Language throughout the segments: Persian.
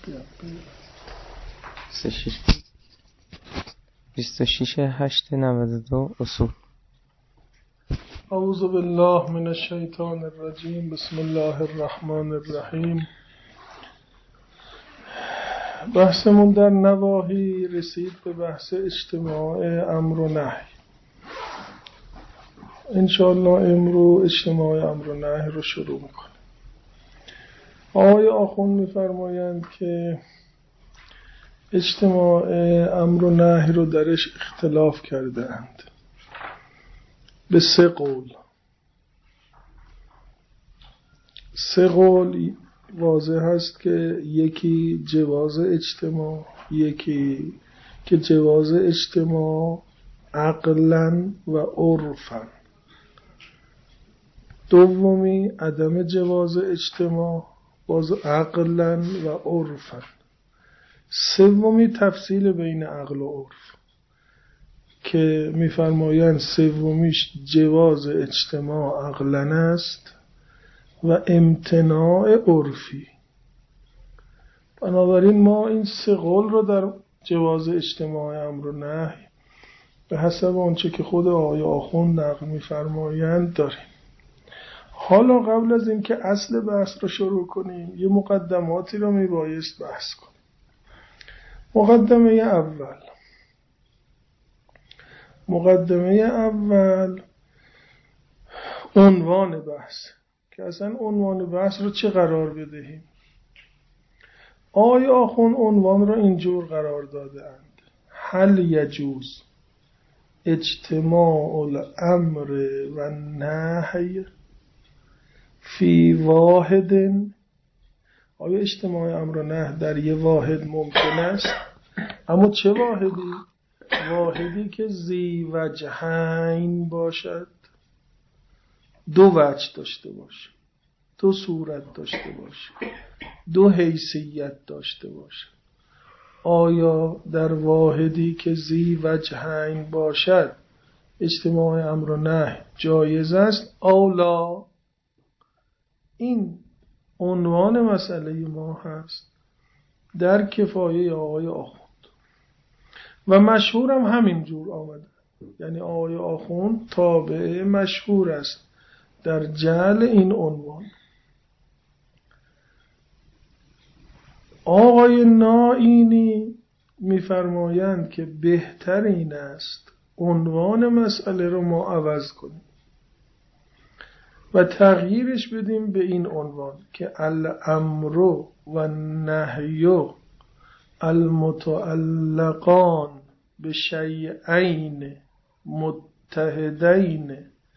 26/8/92 اصول. اعوذ بالله من الشیطان الرجیم. بسم الله الرحمن الرحیم. بحثمون در نواهی رسید به بحث اجتماع امر و نهی. انشاءالله امروز اجتماع امر و نهی رو شروع میکنیم. آقای آخوند میفرمایند که اجتماع امر و نهی رو درش اختلاف کردند به 3 قول. 3 قول واضح هست که یکی جواز اجتماع، یکی که جواز اجتماع عقلاً و عرفاً، دومی عدم جواز اجتماع باز عقلاً و عرفاً، سومی تفصیل بین عقل و عرف که میفرمایند سومیش جواز اجتماع عقلاً است و امتناع عرفی. بنابراین ما این 3 قول رو در جواز اجتماع امر و نهی به حسب آنچه که خود آقای آخوند نقل میفرمایند داریم. حالا قبل از این که اصل بحث رو شروع کنیم یه مقدماتی رو میبایست بحث کنیم. مقدمه اول عنوان بحث که اصلا عنوان بحث رو چه قرار بدهیم. آقای آخوند عنوان رو اینجور قرار دادند: هل یجوز اجتماع الامر و نهی فی واحد. آیا اجتماع امر و نهی در یه واحد ممکن است؟ اما چه واحدی؟ واحدی که ذی وجهین باشد، 2 وجه داشته باشه، 2 صورت داشته باشه، 2 حیثیت داشته باشه. آیا در واحدی که ذی وجهین باشد اجتماع امر و نهی جایز است او لا؟ این عنوان مسئله ما هست در کفایه آقای آخوند و مشهورم همین جور آمده. یعنی آقای آخوند تابع مشهور است در جعل این عنوان. آقای نائینی میفرمایند که بهتر این است عنوان مسئله رو ما عوض کنیم و تغییرش بدیم به این عنوان که الامر و نهی المتعلقان به شیئین متحدین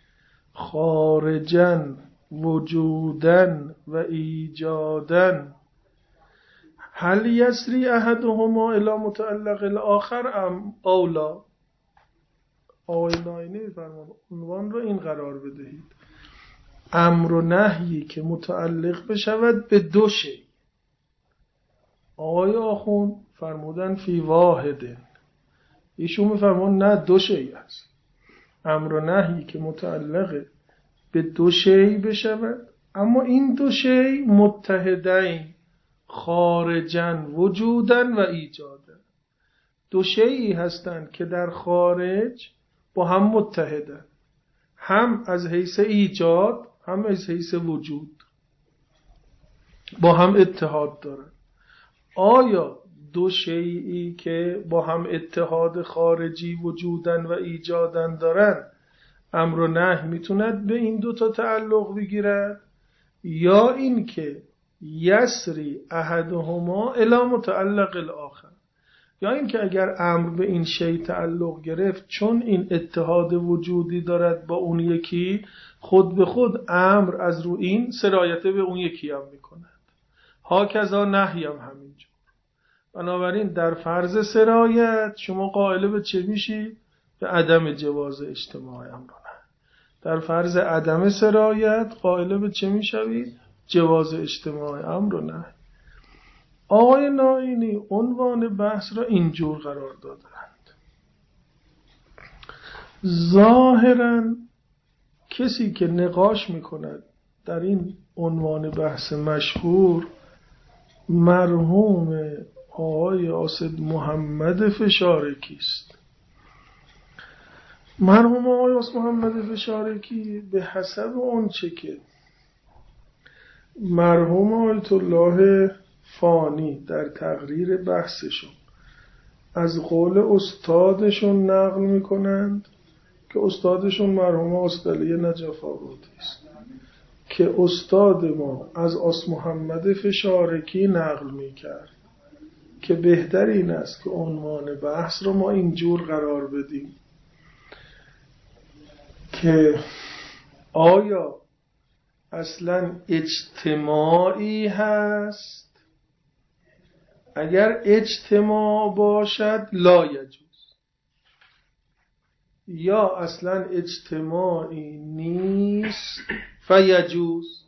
خارجا وجودا و ایجادا هل یسری احدهما الی متعلق الاخر ام اولا. آقای نائینی میفرمایند عنوان رو این قرار بدهید: امر و نهی که متعلق بشود به 2 شی. آقای آخوند فرمودن فی واحد، ایشون میفرمون نه 2 شی است. امر و نهی که متعلق به 2 شی بشود اما این 2 شی متحدین خارجاً وجوداً و ایجادا، 2 شیئی هستند که در خارج با هم متحدن، هم از حیث ایجاد هم از حیث وجود با هم اتحاد دارن. آیا 2 شیئی که با هم اتحاد خارجی وجودن و ایجادن دارن امر و نهی میتوند به این 2 تا تعلق بگیرد، یا این که یسری احدهما الی متعلق الاخر، یا این که اگر امر به این شی تعلق گرفت چون این اتحاد وجودی دارد با اون یکی، خود به خود امر از رو این سرایت به اون یکی هم میکند. هاکذا نهی هم همینجور. بنابراین در فرض سرایت شما قائل به چه میشی؟ به عدم جواز اجتماع امر و نهی. در فرض عدم سرایت قائل به چه میشوید؟ جواز اجتماع امر و نهی. آقای نائینی عنوان بحث را اینجور قرار دادند: ظاهراً کسی که نقاش میکند در این عنوان بحث مشهور مرحوم آقای اسد محمد فشارکی است. مرحوم آقای اسد محمد فشارکی به حسب اون چه که مرحوم آیت الله فانی در تقریر بحثشون از قول استادشون نقل میکنند که استادشون مرحوم استادی نجف آبادی است که استاد ما از اسد محمد فشارکی نقل میکرد که بهتر این است که عنوان بحث رو ما اینجور قرار بدیم که آیا اصلا اجتماعی هست؟ اگر اجتماع باشد لا یجوز، یا اصلا اجتماعی نیست فیجوز.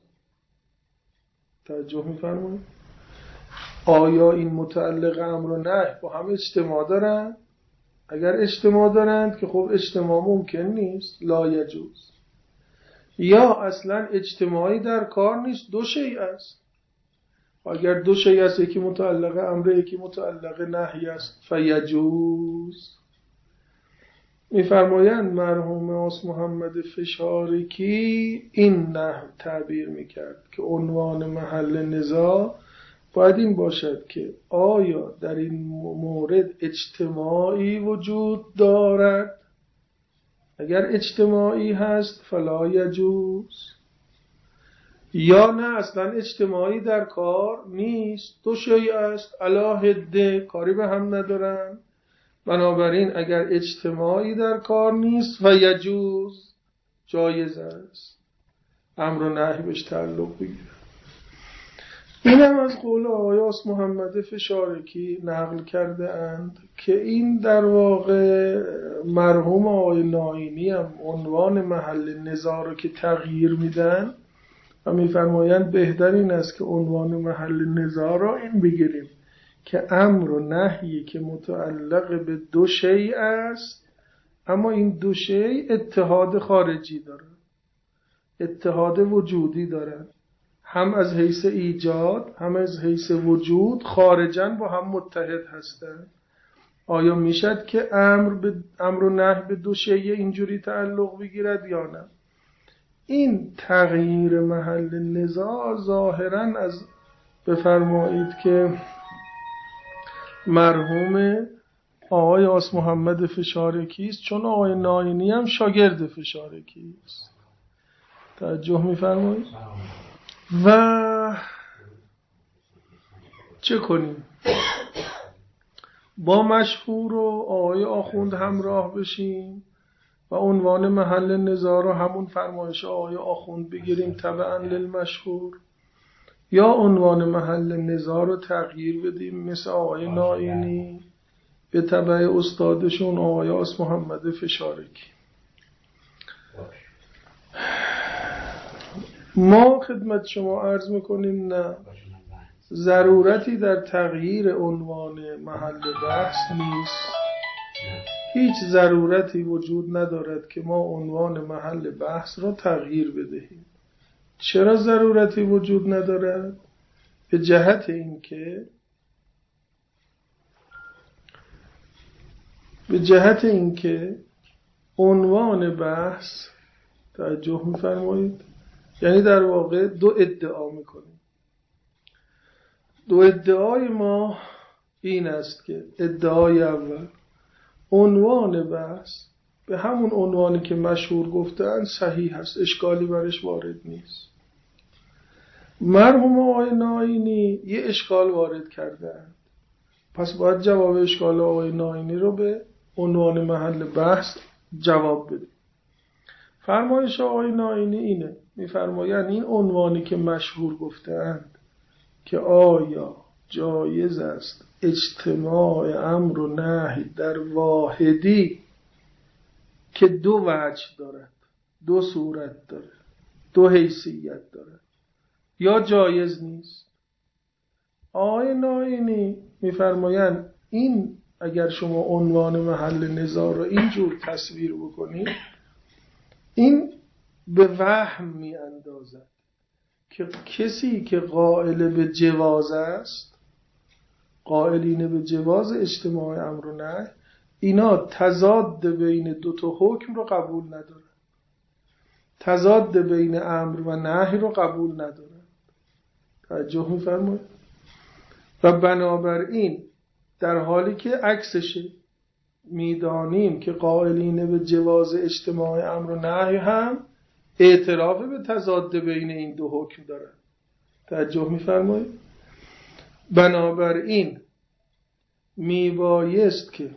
توجه می‌فرمایید؟ آیا این متعلق امر و نهی با هم اجتماع دارن؟ اگر اجتماع دارند که خب اجتماع ممکن نیست، لا یجوز. یا اصلا اجتماعی در کار نیست، دو شیء است. اگر دو شیء است، یکی متعلق امر یکی متعلق نهی است، فیجوز. میفرمایند مرحوم اسد محمد فشارکی این نحو تعبیر میکرد که عنوان محل نزاع باید این باشد که آیا در این مورد اجتماعی وجود دارد؟ اگر اجتماعی هست فلا یجوز، یا نه اصلا اجتماعی در کار نیست، دو شیء است علی حده کاری به هم ندارن، بنابراین اگر اجتماعی در کار نیست و یجوز جایز است امر و نهی بهش تعلق بگیره. اینم از قول آقای اسد محمد فشارکی نقل کرده اند که این در واقع مرحوم آقای ناینی هم عنوان محل نزاع رو که تغییر میدن و میفرمایند بهتر این است که عنوان محل نزاع رو این بگیریم که امر و نهی که متعلق به دو شیء است، اما این دو شیء اتحاد خارجی داره، اتحاد وجودی داره، هم از حیث ایجاد هم از حیث وجود خارجاً با هم متحد هستند. آیا میشد که امر و نهی به دو شیء اینجوری تعلق بگیرد یا نه؟ این تغییر محل نزاع ظاهراً از بفرمایید که مرحوم آقای اسد محمد فشارکی است، چون آقای ناینی هم شاگرد فشارکی است. توجه می‌فرمایید؟ و چه کنیم؟ با مشهور و آقای آخوند همراه بشیم و عنوان محل نزاع رو همون فرمایش آقای آخوند بگیریم تبعاً للمشهور، یا عنوان محل نزاع رو تغییر بدیم مثل آقای ناینی به تبع استادشون آقای اسد محمد فشارکی. ما خدمت شما عرض میکنیم نه، ضرورتی در تغییر عنوان محل بحث نیست. هیچ ضرورتی وجود ندارد که ما عنوان محل بحث را تغییر بدهیم. چرا ضرورتی وجود ندارد؟ به جهت اینکه عنوان بحث، توجه می‌فرمایید، یعنی در واقع دو ادعا میکنیم. دو ادعای ما این است که ادعای اول، عنوان بحث به همون عنوانی که مشهور گفتن صحیح هست، اشکالی برش وارد نیست. مرحوم آقای ناینی یه اشکال وارد کردند، پس باید جواب اشکال آقای ناینی رو به عنوان محل بحث جواب بدیم. فرمایش آقای ناینی اینه، میفرمایند این عنوانی که مشهور گفتند که آیا جایز است اجتماع امر و نهی در واحدی که دو وجه دارد، دو صورت داره، دو حیثیت داره، یا جایز نیست؟ آقای ناینی میفرمایند این اگر شما عنوان محل نزاع رو اینجور تصویر بکنید، این به وهم می اندازد که کسی که قائل به جواز است قائلین به جواز اجتماع امر و نهی، اینا تضاد بین دو تا حکم رو قبول ندارن، تضاد بین امر و نهی رو قبول ندارن. توجه می‌فرمایید؟ و بنابراین در حالی که عکسشه، میدانیم که قائلین به جواز اجتماع امر و نهی هم اعتراف به تضاد بین این دو حکم دارن. توجه می‌فرمایید؟ بنابراین میبایست که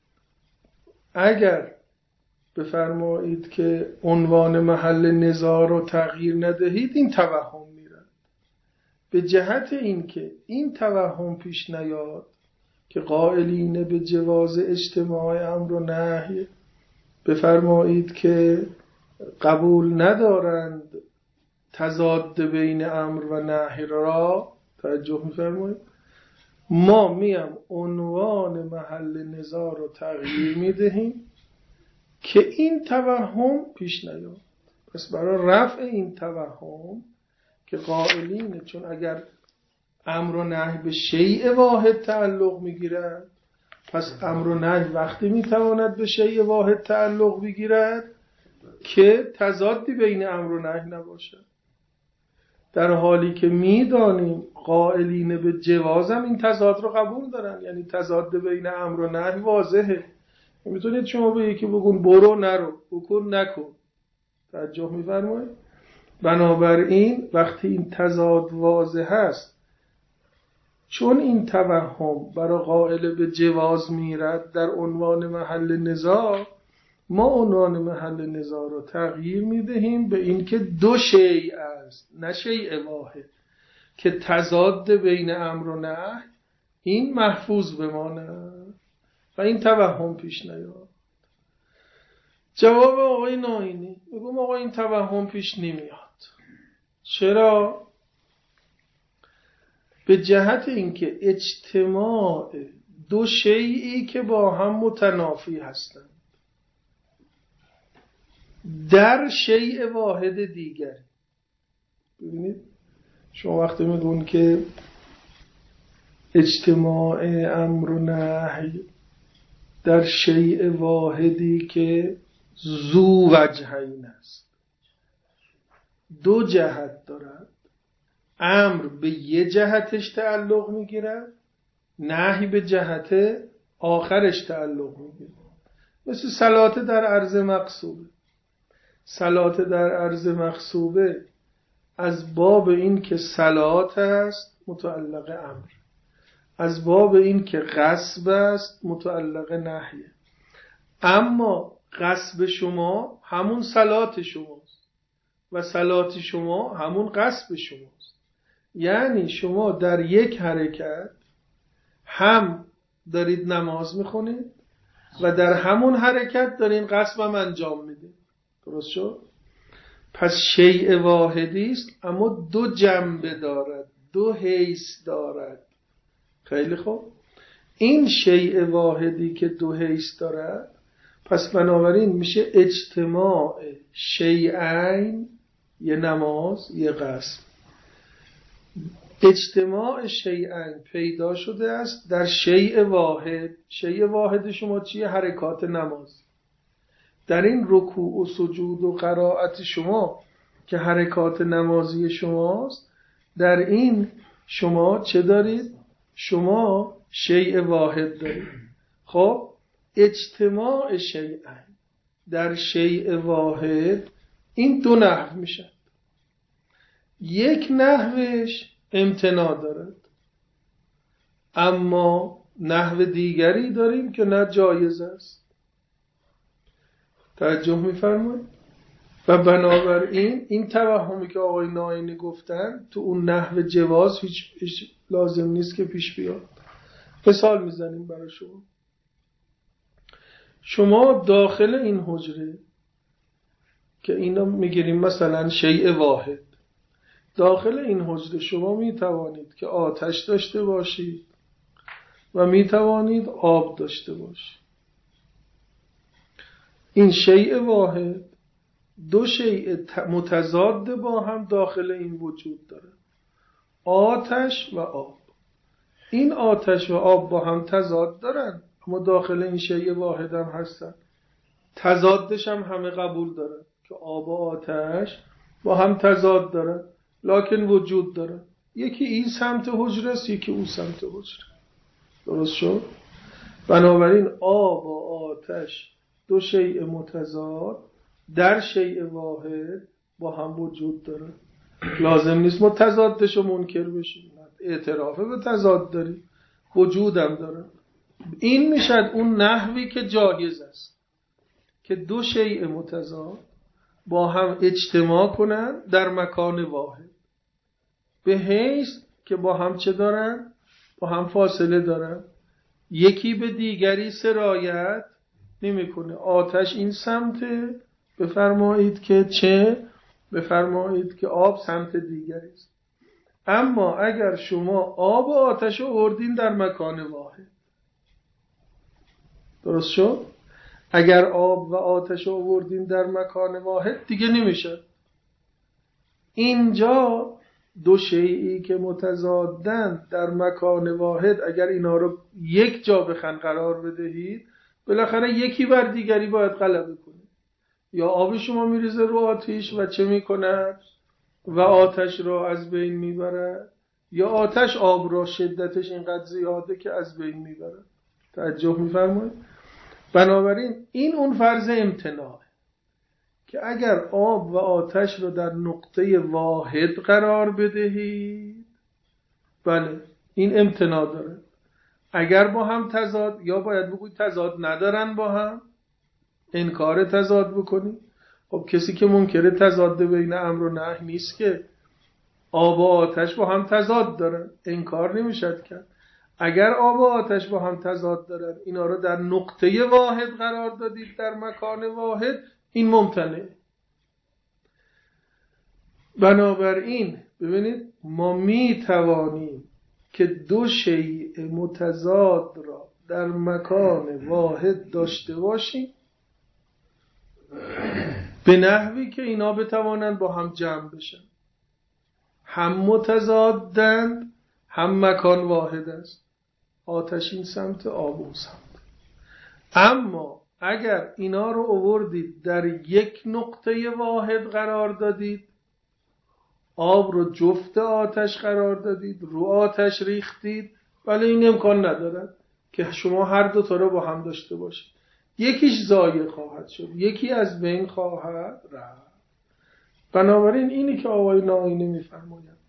اگر بفرمایید که عنوان محل نزاع رو تغییر ندهید، این توهم میرن. به جهت این که این توهم پیش نیاد که قائلین به جواز اجتماع امر و نهی بفرمایید که قبول ندارند تضاد بین امر و نهی را، توجه می‌فرمایید، ما میم عنوان محل نزاع رو تغییر میدهیم که این توهم پیش نیاد. پس برای رفع این توهم که قائلین، چون اگر امر و نهی به شیء واحد تعلق میگیرد، پس امر و نهی وقتی میتواند به شیء واحد تعلق بگیرد که تضادی بین امر و نهی نباشد، در حالی که میدانیم قائلین به جوازم این تضاد رو قبول دارن. یعنی تضاد بین امر و نهی واضحه. میتونید شما به یکی بگون برو نرو، بکن نکن. توجه می‌فرمایید؟ بنابراین وقتی این تضاد واضح است، چون این توهم برای قائل به جواز میرد در عنوان محل نزاع، ما عنوان محل نزاع رو تغییر میدهیم به این که دو شیء است، نه شیء واحد، که تضاد بین امر و نهی این محفوظ بمانه و این توهم پیش نیاد. جواب آقای ناینی، میگم آقا این توهم پیش نمیاد. چرا؟ به جهت اینکه اجتماع دو شیئی که با هم متنافی هستند در شیء واحد دیگر. ببینید شما وقتی میگون که اجتماع امر و نهی در شیء واحدی که ذو وجهین است، دو جهت دارد، امر به یه جهتش تعلق میگیرد، نهی به جهت آخرش تعلق میگیرد. مثل صلات در عرض مقصوبه. صلات در عرض مقصوبه از باب این که صلات است متعلق امر، از باب این که غصب است متعلق نهیه. اما غصب شما همون صلات شماست و صلات شما همون غصب شماست. یعنی شما در یک حرکت هم دارید نماز میخونید و در همون حرکت دارین غصب هم انجام میدید. درست شد؟ پس شیء واحدی است اما دو جنبه دارد، دو حیث دارد. خیلی خوب، این شیء واحدی که دو حیث دارد، پس بنابراین میشه اجتماع شیئین، یه نماز یه غصب. اجتماع شیئین پیدا شده است در شیء واحد. شیء واحد شما چیه؟ حرکات نماز. در این رکوع و سجود و قرائت شما که حرکات نمازی شماست، در این شما چه دارید؟ شما شیء واحد دارید. خب اجتماع شیئین در شیء واحد این دو نحو میشن. یک نحوش امتناع دارد، اما نحو دیگری داریم که نه جایز است. توجه می‌فرمایید؟ و بنابراین این توهمی که آقای ناینی گفتن تو اون نحو جواز هیچ لازم نیست که پیش بیاد. مثال میزنیم برای شما. شما داخل این حجره که اینا میگیریم مثلا شیء واحد، داخل این حجره شما میتوانید که آتش داشته باشید و میتوانید آب داشته باشید. این شیء واحد دو شیء متضاد با هم داخل این وجود داره، آتش و آب. این آتش و آب با هم تضاد دارن، اما داخل این شیء واحد هم هستن. تضادش هم همه قبول دارن که آب و آتش با هم تضاد دارن لکن وجود دارن. یکی این سمت حجره است، یکی اون سمت حجره. درست شد؟ بنابراین آب و آتش دو شیء متضاد در شیء واحد با هم وجود دارن. لازم نیست ما تضادش رو منکر بشیم، اعتراف به تضاد داریم، وجودم داره. این میشد اون نحوی که جایز است که دو شیء متضاد با هم اجتماع کنن در مکان واحد، به حیث که با هم چه دارن؟ با هم فاصله دارن، یکی به دیگری سرایت نمیکنه. آتش این سمته، بفرمایید که چه؟ بفرمایید که آب سمت دیگری است. اما اگر شما آب و آتش رو آوردین در مکان واحد، درست شد؟ اگر آب و آتش رو آوردین در مکان واحد دیگه نمیشه. اینجا دو شیئی که متضادن در مکان واحد، اگر اینا رو یک جا بخن قرار بدهید، بالاخره یکی بر دیگری باید غلبه کنه. یا آب شما میریزه رو آتش و چه میکنه؟ و آتش را از بین میبرد، یا آتش آب را شدتش اینقدر زیاده که از بین میبرد. توجه میفرمایید؟ بنابراین این اون فرض امتناعه که اگر آب و آتش را در نقطه واحد قرار بدهید، بله این امتناع داره. اگر با هم تضاد، یا باید بگوید تضاد ندارن، با هم انکار تضاد بکنید. خب کسی که منکر تضاد بین امر و نهی نیست که. آب و آتش با هم تضاد دارن، انکار نمیشد کرد. اگر آب و آتش با هم تضاد دارن، اینا رو در نقطه واحد قرار دادید در مکان واحد، این ممتنعه. بنابراین ببینید ما می توانیم که دو شیء متضاد را در مکان واحد داشته باشیم به نحوی که اینا بتوانند با هم جمع بشن. هم متضادند، هم مکان واحد است. آتش این سمت، آب اون سمت. اما اگر اینا رو آوردید در یک نقطه واحد قرار دادید، آب رو جفت آتش قرار دادید، رو آتش ریختید، ولی این امکان ندارد که شما هر دو تا رو با هم داشته باشید. یکیش ضایع خواهد شد، یکی از بین خواهد رفت. بنابراین اینی که آقای نائینی میفرماید،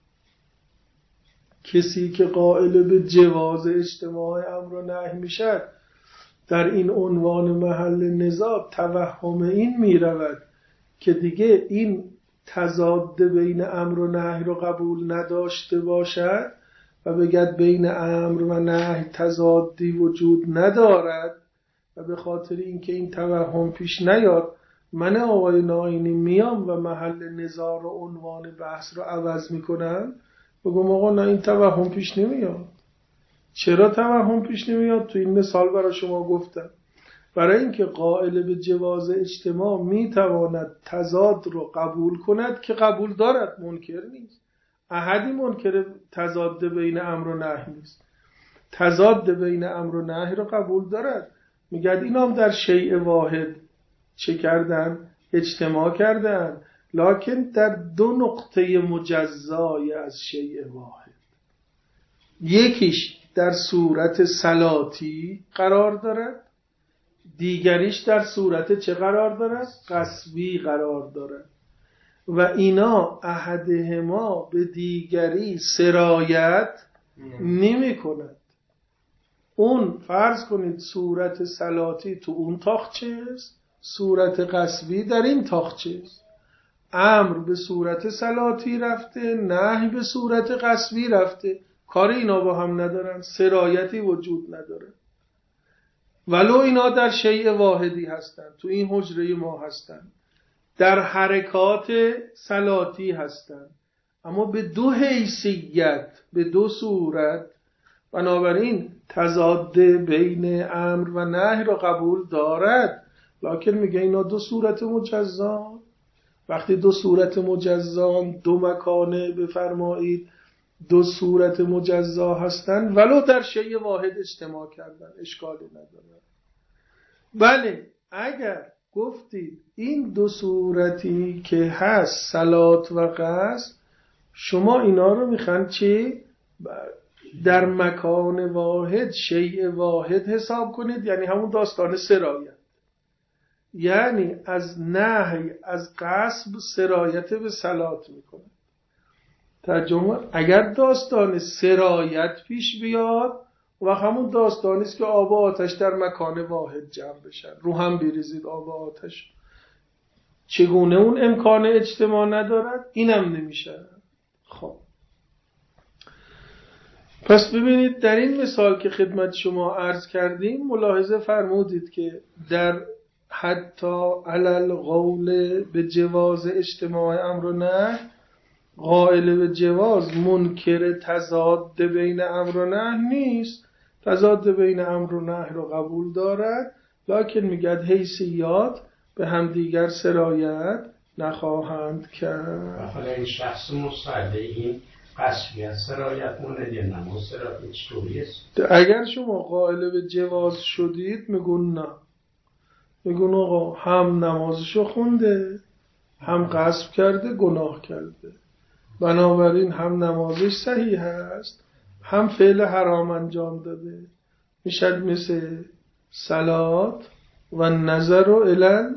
کسی که قائل به جواز اجتماع امر و نهی میشد، در این عنوان محل نزاع توهم این میرود که دیگه این تضاد بین امر و نهی رو قبول نداشته باشد و بگد بین امر و نهی تضادی وجود ندارد و به خاطر اینکه این توهم پیش نیاد، من آقای نائینی میام و محل نزاع رو عنوان بحث رو عوض میکنم، بگم آقا نه این توهم پیش نمیاد. چرا توهم پیش نمیاد؟ تو این مثال برای شما گفتم. برای اینکه قائل به جواز اجتماع میتواند تضاد رو قبول کند که قبول دارد، منکر نیست. احدی منکر تضاد بین امر و نهی نیست. تضاد بین امر و نهی رو قبول دارد. میگه اینا هم در شیء واحد چه کردن؟ اجتماع کردن، لکن در دو نقطه مجزای از شیء واحد. یکیش در صورت صلاتی قرار دارد، دیگریش در صورت چه قرار دارد؟ قصبی قرار دارد و اینا احدهما به دیگری سرایت نمی کند. اون فرض کنید صورت صلاتی تو اون تاخچه است، صورت قصبی در این تاخچه است. امر به صورت صلاتی رفته، نهی به صورت قصبی رفته، کار اینا با هم ندارن، سرایتی وجود نداره. ولو اینا در شیء واحدی هستن، تو این حجره ما هستن، در حرکات صلاتی هستن، اما به دو حیثیت، به دو صورت. بنابراین تضاد بین امر و نهی را قبول دارد، لکن میگه اینا دو صورت مجزان. وقتی دو صورت مجزان، دو مکانه بفرمایید دو صورت مجزا هستن ولو در شیء واحد اجتماع کردن اشکالی نداره. بله اگر گفتید این دو صورتی که هست صلات و قصد، شما اینا رو میخوان چی؟ در مکان واحد شیء واحد حساب کنید، یعنی همون داستان سرایت، یعنی از نهی از قصد سرایت به صلات میکنه. ترجمه اگر داستان سرایت پیش بیاد و همون داستانی است که آب و آتش در مکان واحد جمع بشن، رو هم بریزید آب و آتش، چگونه اون امکان اجتماع ندارد؟ اینم نمیشه. خب پس ببینید در این مثال که خدمت شما عرض کردیم ملاحظه فرمودید که در حتی علل قول به جواز اجتماع امر و نهی، قائل به جواز منکر تضاد بین امر و نهی نیست، تضاد بین امر و نهی رو قبول دارد، لکن میگه حیثیات به همدیگر سرایت نخواهند کرد. حالا این شخص مصدق این قصبیت سرایت مونده یا نماز سرایت چطوری است؟ اگر شما قائل به جواز شدید میگون نه، میگون آقا هم نمازشو خونده هم قصب کرده گناه کرده، بنابراین هم نمازش صحیح هست هم فعل حرام انجام داده، میشد مثل صلات و نظر و الال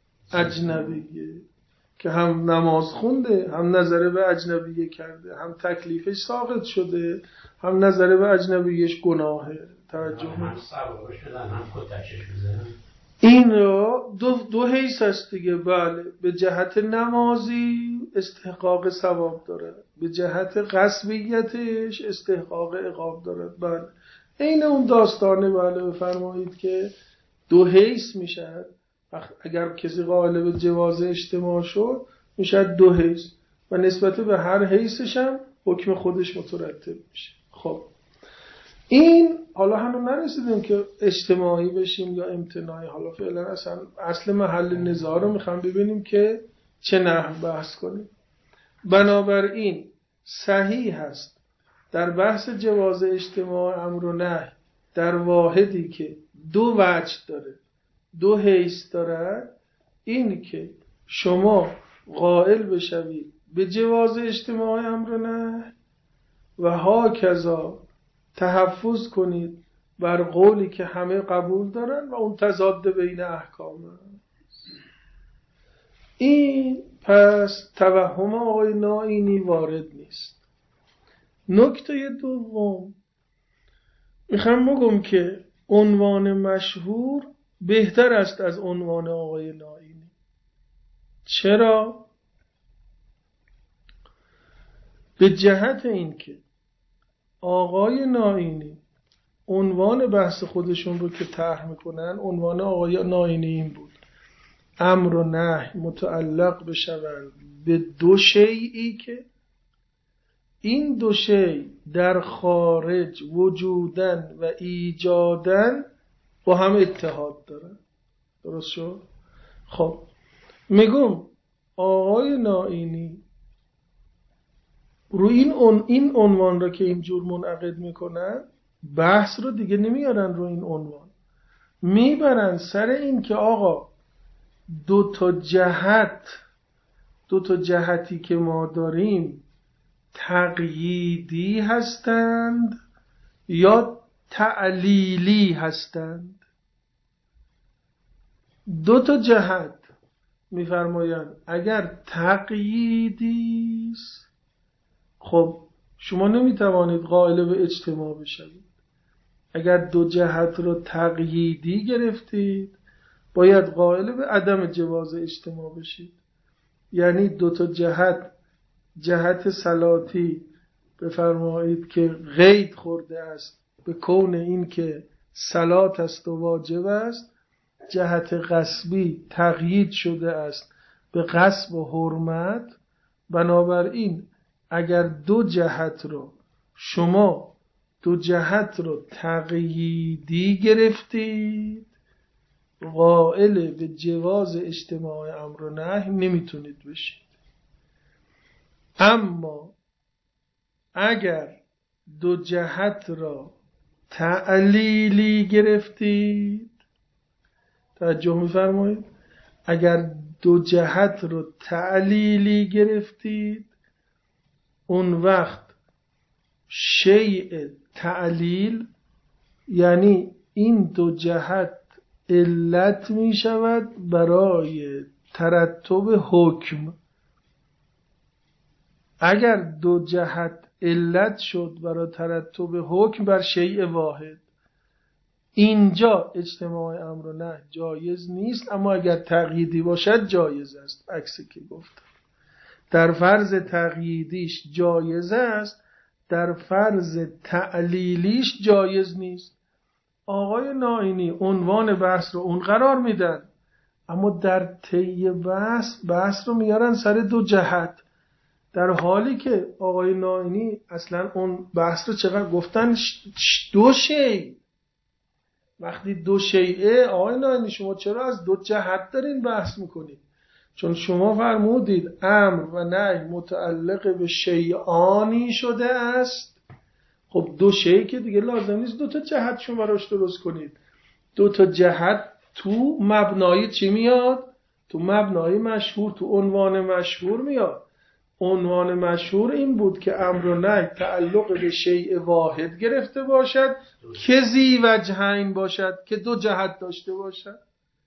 اجنبیه که هم نماز خونده هم نظر به اجنبیه کرده، هم تکلیفش ساقط شده هم نظر به اجنبیش گناهه. توجه هم سوار شدن هم کتکش بزنن. این رو دو حیث هست دیگه. بله به جهت نمازی استحقاق ثواب داره، به جهت قصبیتش استحقاق عقاب داره. بله این اون داستانه. بله بفرمایید که دو حیث میشه. اگر کسی قائل به جواز اجتماع شد میشه دو حیث و نسبت به هر حیثش هم حکم خودش مترتب میشه. خب این حالا هنوز نرسیدیم که اجتماعی بشیم یا امتناعی، حالا فعلا اصلا اصل محل نزاع رو میخوام ببینیم که چه نحو بحث کنیم. بنابراین صحیح هست در بحث جواز اجتماع امر و نهی در واحدی که دو وجه داره دو حیث دارد، این که شما قائل بشوید به جواز اجتماع امر و نهی و هاکذا تحفظ کنید بر قولی که همه قبول دارن و اون تضاد بین احکام هست. این پس توهم آقای نائینی وارد نیست. نکته دوم میخوام بگم که عنوان مشهور بهتر است از عنوان آقای نائینی. چرا؟ به جهت این که آقای نائینی عنوان بحث خودشون رو که طرح میکنن، عنوان آقای نائینی این بود: امر و نهی متعلق بشوند به دو شیئی که این دو شیء در خارج وجودن و ایجادن با هم اتحاد دارن. درست شد؟ خب میگم آقای نائینی روی این عنوان رو که اینجور منعقد میکنن بحث رو دیگه نمیارن روی این عنوان، میبرن سر این که آقا دو تا جهتی که ما داریم تقییدی هستند یا تعلیلی هستند. دو تا جهت میفرمایند اگر تقییدی است، خب شما نمیتوانید قائل به اجتماع بشوید. اگر دو جهت رو تقییدی گرفتید باید قائل به عدم جواز اجتماع بشید. یعنی دو تا جهت صلاتی بفرمایید که قید خورده است به کون این که صلات است و واجب است، جهت قصبی تقیید شده است به قصب و حرمت. بنابراین اگر شما دو جهت رو تقییدی گرفتید قائل به جواز اجتماع امر و نهی نمیتونید بشید. اما اگر دو جهت را تعلیلی گرفتید، توجه می‌فرمایید، اگر دو جهت رو تعلیلی گرفتید، اون وقت شیء تعلیل یعنی این دو جهت علت می شود برای ترتب حکم. اگر دو جهت علت شد برای ترتب حکم بر شیء واحد، اینجا اجتماع امر و نهی جایز نیست، اما اگر تقییدی باشد جایز است. عکسی که گفتم در فرض تقییدیش جایز است، در فرض تعلیلیش جایز نیست. آقای نائینی عنوان بحث رو اون قرار میدن، اما در طی بحث رو میارن سر دو جهت، در حالی که آقای نائینی اصلا اون بحث رو چقدر گفتن دو شیء. وقتی دو شیء، آقای نائینی شما چرا از دو جهت دارین بحث میکنید؟ چون شما فرمودید امر و نهی متعلق به شیئانی شده است. خب دو شیء که دیگه لازم نیست دو تا جهت شما براش درست کنید. دو تا جهت تو مبنای چی میاد؟ تو مبنای مشهور، تو عنوان مشهور میاد. عنوان مشهور این بود که امر و نهی تعلق به شیء واحد گرفته باشد که ذی وجهین باشد، که دو جهت داشته باشد.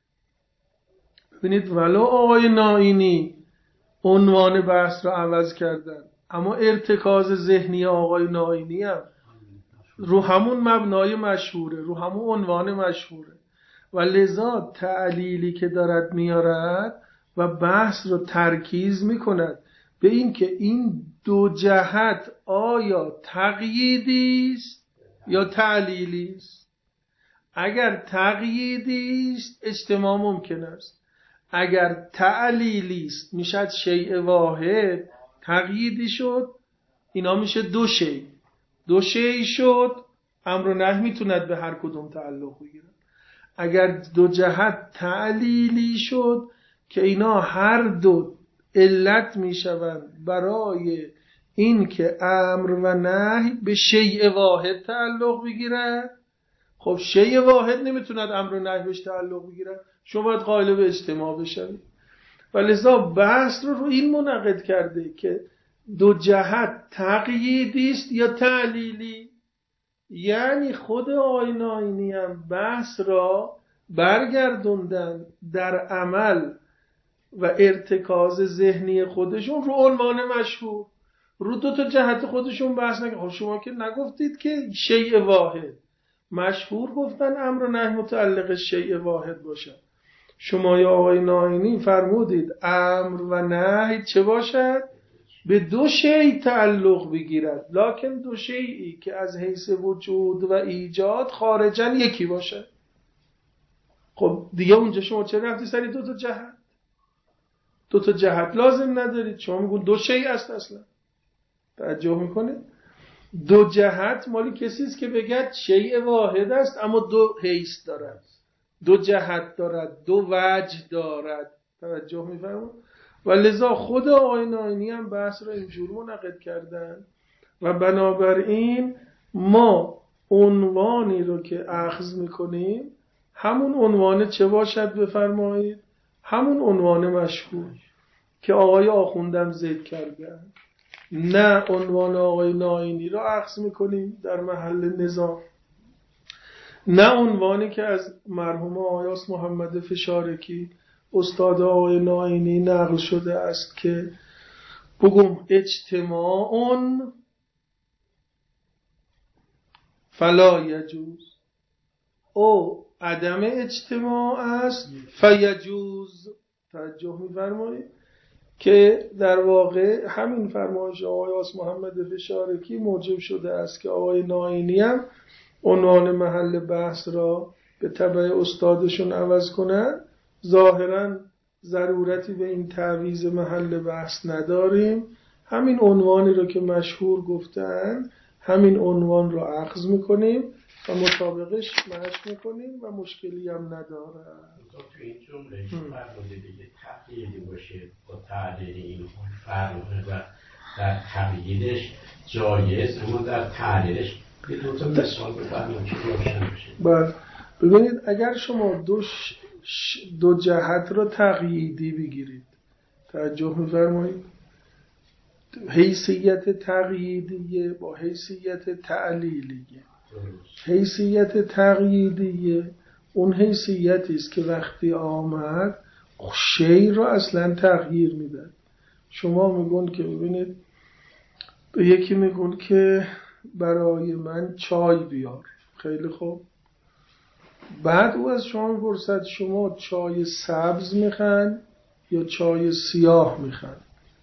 ببینید ولو آقای نائینی عنوان بحث را عوض کردن، اما ارتکاز ذهنی آقای نائینی هم رو همون مبنای مشهوره، رو همون عنوان مشهوره و لذا تعلیلی که دارد میارد و بحث رو ترکیز میکند به این که این دو جهت آیا تقییدی است یا تعلیلی است. اگر تقییدی است اجتماع ممکن است، اگر تعلیلی است میشد شیء واحد، تقییدی شد اینا میشه دو شیء. دو شیء شد امر و نهی میتوند به هر کدوم تعلق بگیرن. اگر دو جهت تعلیلی شد که اینا هر دو علت میشوند برای این که امر و نهی به شیء واحد تعلق بگیرن. خب شیء واحد نمیتوند امر و نهی بهش تعلق بگیرن، شما باید قائل به اجتماع بشوید. و لذا بحث رو این منعقد کرده که دو جهت تقییدی است یا تعلیلی. یعنی خود آقای نائینی هم بحث را برگردوندن در عمل و ارتکاز ذهنی خودشون رو عنوان مشهور، رو دو تا جهت خودشون بحث نکردن. شما که نگفتید که شیء واحد، مشهور گفتن امر و نهی متعلق شیء واحد باشد. شما یا آقای نائینی فرمودید امر و نهی چه باشد؟ به دو شیء تعلق بگیرد، لکن دو شیئی که از حیث وجود و ایجاد خارجن یکی باشد. خب دیگه اونجا شما چه رفتی سری دو تا جهت؟ دو تا جهت لازم ندارید، شما میگون دو شیء است. اصلا توجه میکنه دو جهت مالی کسی است که بگد شیء واحد است اما دو حیث دارد، دو جهت دارد، دو وجه دارد. توجه میفرمایید؟ و لذا خود آقای نائینی هم بحث را اینجور منعقد کردن و بنابراین ما عنوانی رو که اخذ میکنیم همون عنوان چه باشد بفرمایید؟ همون عنوان مشهور که آقای آخوندم ذکر کردن. نه عنوان آقای نائینی رو اخذ میکنیم در محل نظام، نه عنوانی که از مرحوم آیاس محمد فشارکی استاد آقای نائینی نقل شده است که بگم اجتماعون فلا یجوز، او عدم اجتماع است فیجوز. توجه می‌فرمایید که در واقع همین فرمایش آقای آیاس محمد فشارکی موجب شده است که آقای نائینی هم عنوان محل بحث را به تبع استادشون عوض کنن. ظاهراً ضرورتی به این تعویض محل بحث نداریم، همین عنوانی رو که مشهور گفتن همین عنوان رو اخذ میکنیم و مطابقش مشی میکنیم و مشکلی هم نداره. تو این جمله فرموده دیگه تقییدی باشه با تعدیل این فرموده و در تقییدش جایز، اما در تعلیلش یه دو تا مثال بفرمایید که روشن بشه. بله ببینید، اگر شما دو جهت رو تقییدی بگیرید، توجه می‌فرمایید، حیثیت تقییدیه با حیثیت تعلیلیه. حیثیت تقییدیه اون حیثیتی است که وقتی آمد شی رو اصلا تغییر میده. شما میگون که ببینید، به یکی میگون که برای من چای بیار، خیلی خوب، بعد او از شما میپرسد شما چای سبز میخواین یا چای سیاه میخواین؟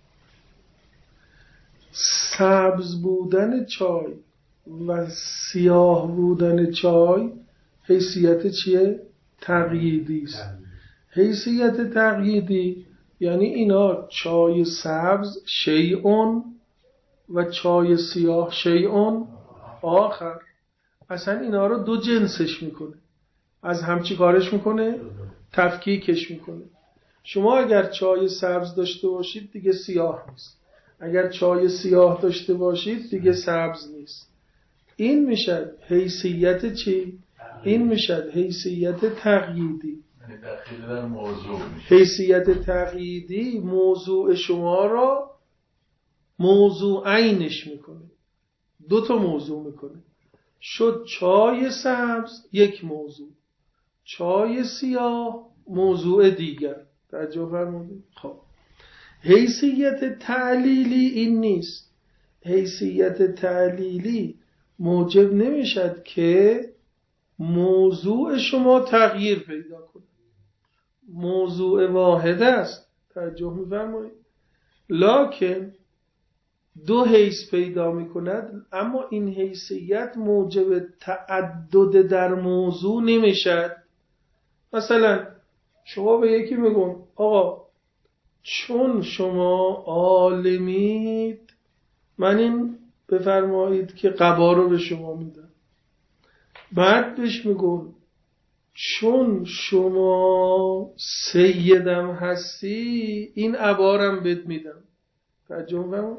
سبز بودن چای و سیاه بودن چای حیثیت چیه؟ تقییدی است. حیثیت تقییدی یعنی اینا چای سبز شیئون و چای سیاه شیئون آخر، اصلا اینا رو دو جنسش میکنه، از هم چی کارش میکنه؟ تفکیکش میکنه. شما اگر چای سبز داشته باشید دیگه سیاه نیست، اگر چای سیاه داشته باشید دیگه سبز نیست. این میشه حیثیت چی؟ این میشه حیثیت تقییدی. در موضوع حیثیت تقییدی موضوع شما را موضوع عینش میکنه، دو تا موضوع میکنه. شد چای سبز یک موضوع، چای سیاه موضوع دیگر. توجه فرمودید؟ خب حیثیت تعلیلی این نیست. حیثیت تعلیلی موجب نمیشد که موضوع شما تغییر پیدا کنه، موضوع واحد است. توجه می‌فرمایید؟ لکن دو حیث پیدا می‌کند، اما این حیثیت موجب تعدد در موضوع نمیشد. مثلا شما به یکی میگون آقا چون شما عالمید من این بفرمایید که قبا رو به شما میدم. بعد بهش میگون چون شما سیدم هستی این عبارم بهت میدم. ترجمه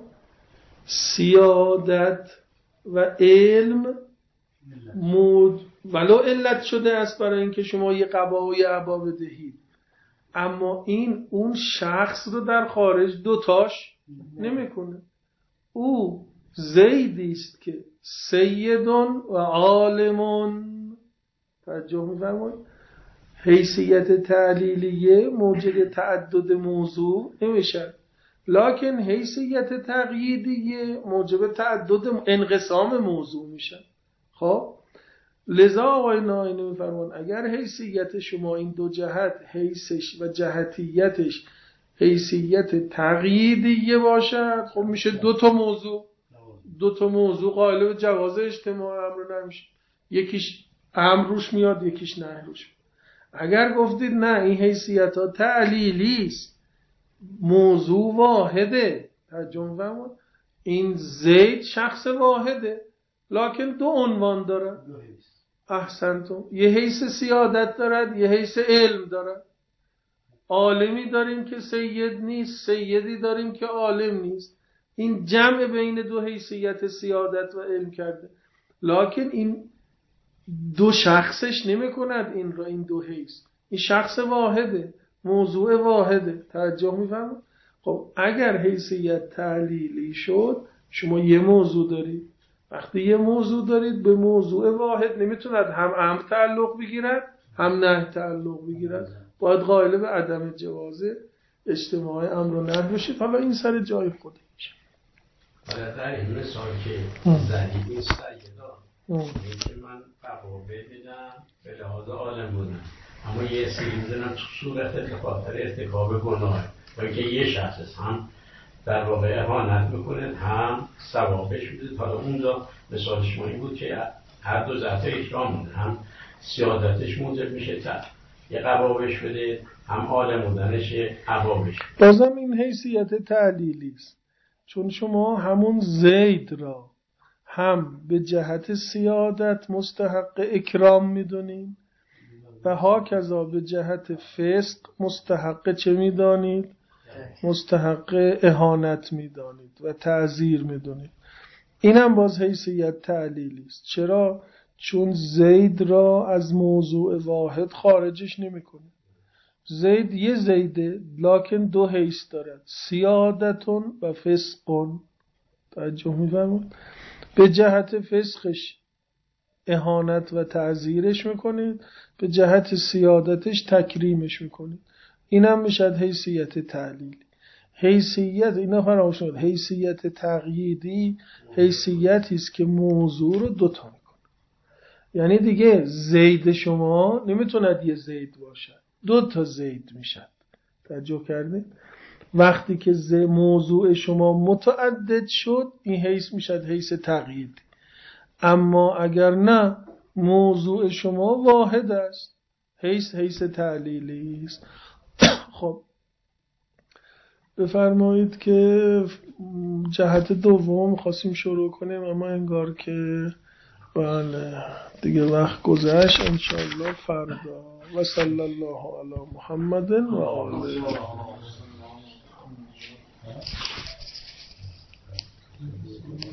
سیادت و علم ولو علت شده است برای اینکه شما یه قبا و یه عبا بدهید، اما این اون شخص رو در خارج دوتاش نمیکنه. او زیدی است که سیدون و عالمون. توجه می‌فرمایید؟ حیثیت تعلیلیه موجب تعدد موضوع نمیشه، لکن حیثیت تقییدیه موجب تعدد انقسام موضوع میشه. خب لذا آقای نائینی می‌فرمان اگر حیثیت شما این دو جهت حیثش و جهتیتش حیثیت تقییدیه باشد، خب میشه دو تا موضوع قائل به جواز اجتماع امر نمیشه، یکیش امر روش میاد یکیش نه روش میاد. اگر گفتید نه این حیثیت ها تعلیلی است، موضوع واحده، ترجمه فرمود این زید شخص واحده لکن دو عنوان داره. احسنتم. یه حیث سیادت دارد، یه حیث علم دارد. عالمی داریم که سید نیست، سیدی داریم که عالم نیست. این جمع بین دو حیثیت سیادت و علم کرده، لکن این دو شخصش نمی کند این را، این دو حیث، این شخص واحده، موضوع واحده. توجه می‌فرمایید؟ خب اگر حیثیت تعلیلی شد شما یه موضوع دارید، وقتی یه موضوع دارید به موضوع واحد نمیتوند هم امر تعلق بگیرد هم نه تعلق بگیرد، باید قائل به عدم جواز اجتماع امر و نهی بشید. حالا این سر جای خود میشه. حالا در این مثال که زدید این سیدا که من قبابه میدم به لحاظ عالم بودم، اما یه سری میدونم تو صورت خاطر ارتکاب گناه و اینکه یه شخص هم در واقع اهانت میکنه هم ثوابش میده. حالا اونجا مثال شما این بود که هر دو ذات اکرام بوده، هم سیادتش موجب میشه یه قبابش بده، هم عالم بودنش یه قبابش. بازم این حیثیت تعلیلی است، چون شما همون زید را هم به جهت سیادت مستحق اکرام میدونید و هاکذا به جهت فسق مستحق چه میدانید؟ مستحق اهانت میدانید و تعزیر میدونید. اینم باز حیثیت تعلیلی است. چرا؟ چون زید را از موضوع واحد خارجش نمیکنه. زید یه زیده لکن دو حیث دارد، سیادتون و فسقون. توجه می‌فرمایید؟ به جهت فسقش اهانت و تعزیرش میکنید، به جهت سیادتش تکریمش میکنید. اینم میشد حیثیت تعلیلی. حیثیت اینا فراموش نکنید، حیثیت تقییدی حیثیتی است که موضوع رو دوتا میکنه. یعنی دیگه زید شما نمیتوند یه زید باشد، دو تا زید میشد. توجه کردید؟ وقتی که موضوع شما متعدد شد این حیث میشد حیث تقییدی. اما اگر نه موضوع شما واحد است، حیث تعلیلی است. خب بفرمایید که جهت دوم خواستیم شروع کنیم، اما انگار که بله دیگه وقت گذشت. انشاءالله فردا. و صلی الله علی محمد و آله.